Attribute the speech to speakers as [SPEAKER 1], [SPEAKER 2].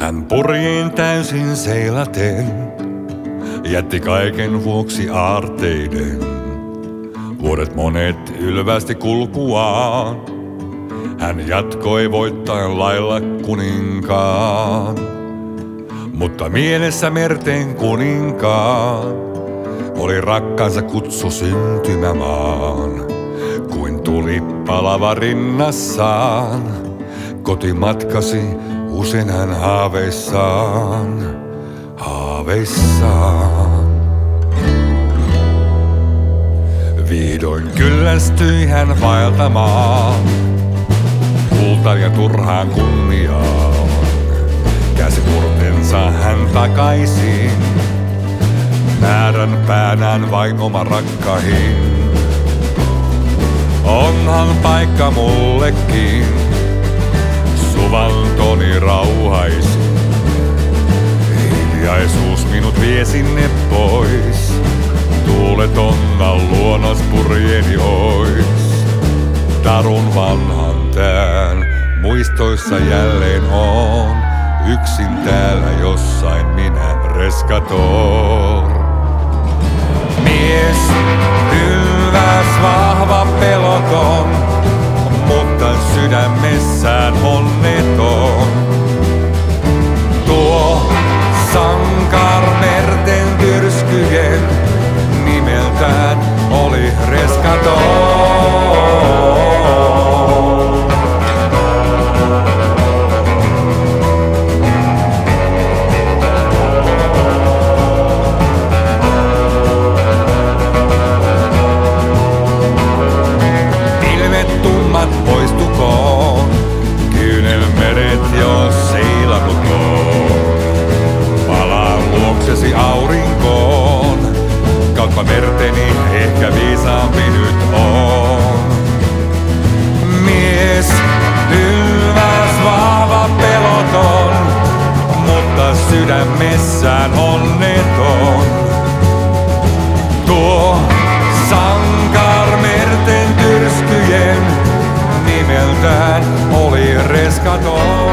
[SPEAKER 1] Hän purjiin täysin seilaten, jätti kaiken vuoksi aarteiden. Vuodet monet ylvästi kulkuaan, hän jatkoi voittaen lailla kuninkaan. Mutta mielessä merten kuninkaan oli rakkaansa kutsu syntymämaan. Kuin tuli palava rinnassaan, kotimatkasi usein hän haaveissaan. Vihdoin kyllästyi hän vaeltamaan, kultaan ja turhaan kunniaan. Käsi murtensa hän takaisin, määrän päänään vain oma rakkahin. Onhan paikka mullekin, suvantoni rauhaisin. Hiljaisuus minut vie sinne pois, tuuletonna luonnos purjeeni ois. Tarun vanhan tään, muistoissa jälleen on, yksin täällä jossain minä Rescator. Mies, ylväs, vahva, peloton, mutta sydämessään onneton. Tuo sankar merten tyrskyjen nimeltään oli Rescator. Poistukoon, kyynelmeret jo seilanut on. Palaan luoksesi aurinkoon, kautta merteni ehkä viisaampi nyt on. Mies, ylväs, vahva, peloton, mutta sydämessään onneton. Tuo sankar merten tyrskyjen nimeltään oli Rescator.